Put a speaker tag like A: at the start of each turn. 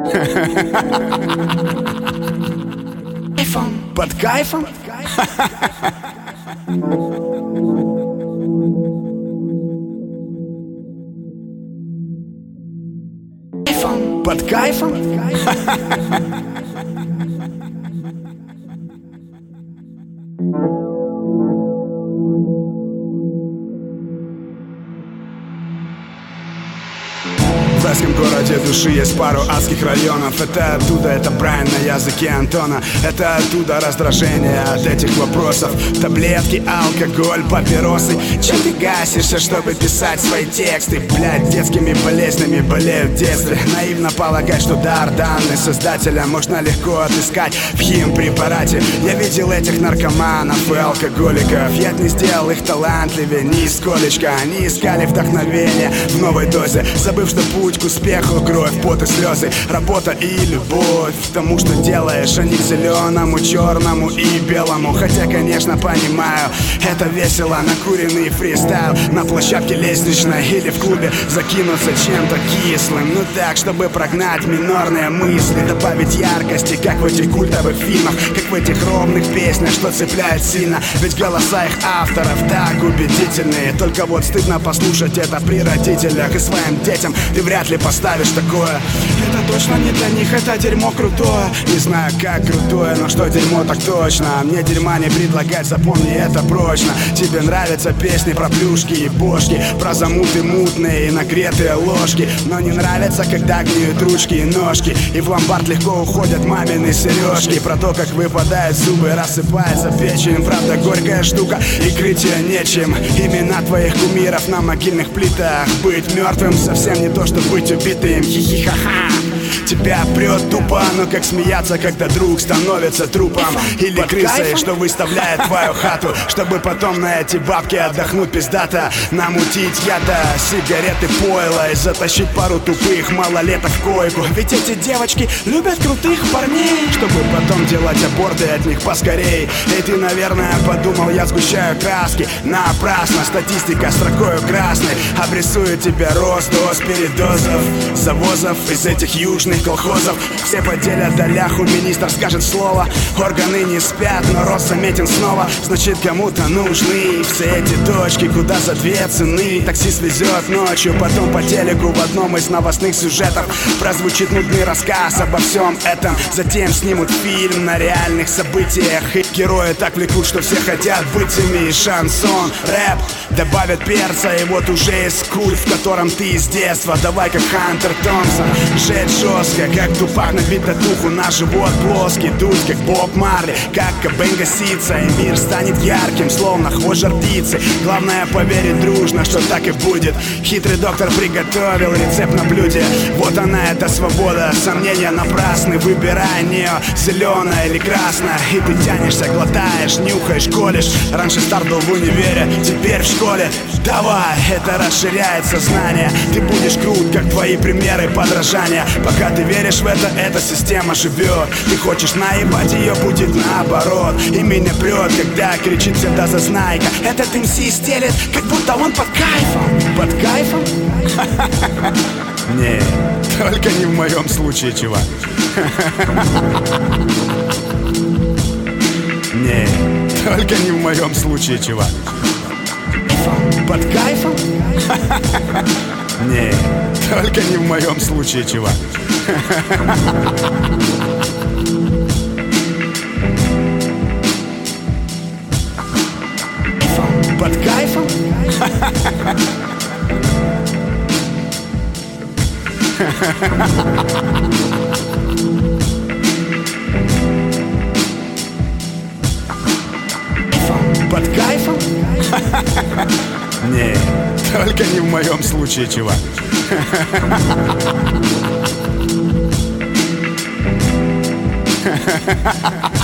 A: Под кайфом? Под кайфом? В райском городе души есть пару адских районов. Это оттуда, это Брайан на языке Антона. Это оттуда раздражение от этих вопросов. Таблетки, алкоголь, папиросы. Чем ты гасишься, чтобы писать свои тексты? Блядь, детскими болезнями болеют в детстве. Наивно полагать, что дар, данный создателя, можно легко отыскать в химпрепарате. Я видел этих наркоманов и алкоголиков. Я не сделал их талантливее нисколечко. Они искали вдохновение в новой дозе, забыв, что путь к успеху, кровь, пот и слезы, работа и любовь к тому, что делаешь, а не к зеленому, черному и белому. Хотя, конечно, понимаю, это весело, накуренный фристайл на площадке лестничной или в клубе закинуться чем-то кислым. Ну так, чтобы прогнать минорные мысли, добавить яркости, как в этих культовых фильмах, как в этих ровных песнях, что цепляет сильно. Ведь голоса их авторов так убедительные. Только вот стыдно послушать это при родителях и своим детям ты вряд ли поставишь такое. Это точно не для них, это дерьмо крутое. Не знаю, как крутое, но что дерьмо так точно. Мне дерьма не предлагать, запомни это прочно. Тебе нравятся песни про плюшки и бошки, про замуты мутные и нагретые ложки. Но не нравится, когда гниют ручки и ножки, и в ломбард легко уходят мамины сережки. Про то, как выпадают зубы, рассыпается печень. Правда, горькая штука, и крытие нечем. Имена твоих кумиров на могильных плитах. Быть мертвым совсем не то, что быть убитым. Хи-хи-ха-ха. Тебя прет тупо, но как смеяться, когда друг становится трупом. Или крысой, что выставляет твою хату, чтобы потом на эти бабки отдохнуть пиздато. Намутить яда, сигареты, пойло и затащить пару тупых малолеток в койку. Ведь эти девочки любят крутых парней, чтобы потом делать аборты от них поскорей. И ты, наверное, подумал, я сгущаю краски. Напрасно, статистика строкою красной обрисует тебе рост, доз, передозов, завозов из этих южных колхозов. Все поделят доляху, министр скажет слово. Органы не спят, но рост заметен снова. Значит, кому-то нужны все эти точки, куда за две цены таксист везет ночью. Потом по телеку в одном из новостных сюжетов прозвучит нудный рассказ обо всем этом. Затем снимут фильм на реальных событиях, и герои так влекут, что все хотят быть ими. Шансон, рэп, добавят перца, и вот уже есть культ, в котором ты с детства. Давай как Хантер Томпсон, жить жестко, как Тупак, набить татуху на живот плоский. Дуть как Боб Марли, как Кобейн гасится, и мир станет ярким, словно хвост жар птицы. Главное поверить дружно, что так и будет. Хитрый доктор приготовил рецепт на блюде. Вот она, эта свобода, сомнения напрасны. Выбирай нее, зеленая или красная, и ты тянешься, глотаешь, нюхаешь, колешь. Раньше старт был в универе, теперь в школе. Давай, это расширяет сознание. Ты будешь крут, как твои примеры подражания. Пока ты веришь в это, эта система живет. Ты хочешь наебать, ее будет наоборот. И меня прет, когда кричит всегда зазнайка. Этот МС стелет, как будто он под кайфом. Под кайфом? Не, только не в моем случае, чувак. Не, только не в моем случае, чувак. Под кайфом? Не, только не в моем случае, чувак. Под кайфом? Под кайфом? Не, только не в моем случае, чувак. Ha ha ha ha.